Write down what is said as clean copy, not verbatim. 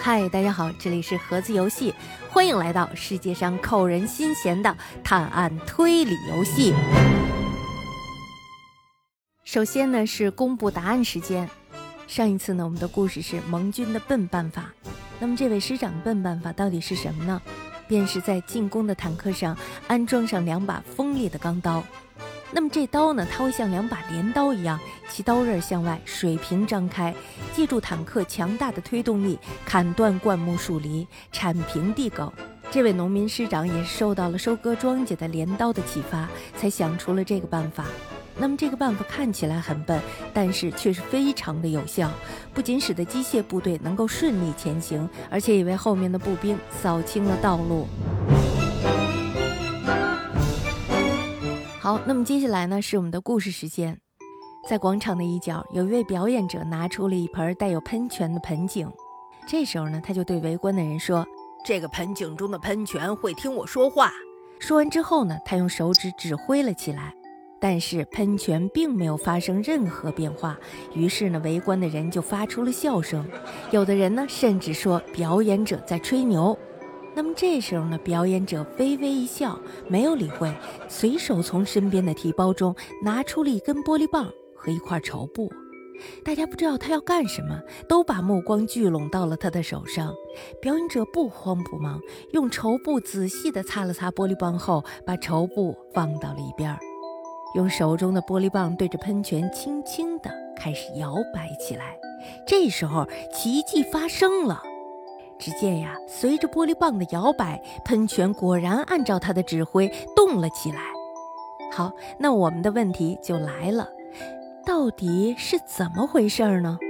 嗨，大家好，这里是盒子游戏，欢迎来到世界上扣人心弦的探案推理游戏。首先呢是公布答案时间。上一次呢我们的故事是盟军的笨办法，那么这位师长笨办法到底是什么呢？便是在进攻的坦克上安装上2把锋利的钢刀。那么这刀呢，它会像2把镰刀一样，其刀刃向外水平张开，借助坦克强大的推动力，砍断灌木树篱，铲平地埂。这位农民师长也是受到了收割庄稼的镰刀的启发，才想出了这个办法。那么这个办法看起来很笨，但是却是非常的有效，不仅使得机械部队能够顺利前行，而且也为后面的步兵扫清了道路。好，那么接下来呢是我们的故事时间。在广场的一角，有一位表演者拿出了一盆带有喷泉的盆景。这时候呢，他就对围观的人说：“ 这个盆景中的喷泉会听我说话。” 说完之后呢，他用手指指挥了起来，但是喷泉并没有发生任何变化。于是呢，围观的人就发出了笑声，有的人呢甚至说表演者在吹牛。那么这时候呢，表演者微微一笑，没有理会，随手从身边的提包中拿出了一根玻璃棒和一块绸布。大家不知道他要干什么，都把目光聚拢到了他的手上。表演者不慌不忙，用绸布仔细地擦了擦玻璃棒后，把绸布放到了一边，用手中的玻璃棒对着喷泉轻轻地开始摇摆起来。这时候奇迹发生了，只见呀，随着玻璃棒的摇摆，喷泉果然按照他的指挥动了起来。好，那我们的问题就来了，到底是怎么回事呢？